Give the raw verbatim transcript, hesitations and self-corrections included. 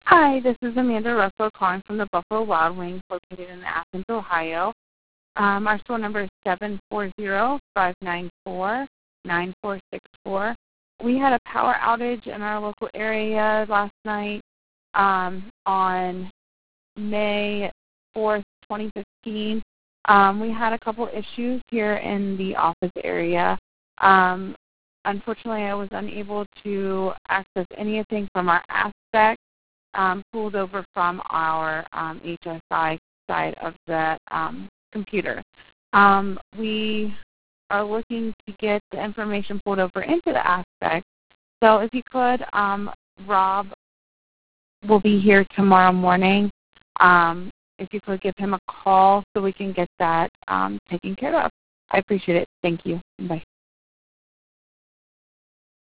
Hi, this is Amanda Russell calling from the Buffalo Wild Wings located in Athens, Ohio. Um, our store number is seven four zero, five nine four, nine four six four. We had a power outage in our local area last night um, on May fourth, twenty fifteen. Um, we had a couple issues here in the office area. Um, unfortunately, I was unable to access anything from our aspect. Um, pulled over from our um, H S I side of the um, computer. Um, we are looking to get the information pulled over into the aspect. So if you could, um, Rob will be here tomorrow morning. Um, if you could give him a call so we can get that um, taken care of. I appreciate it. Thank you. Bye.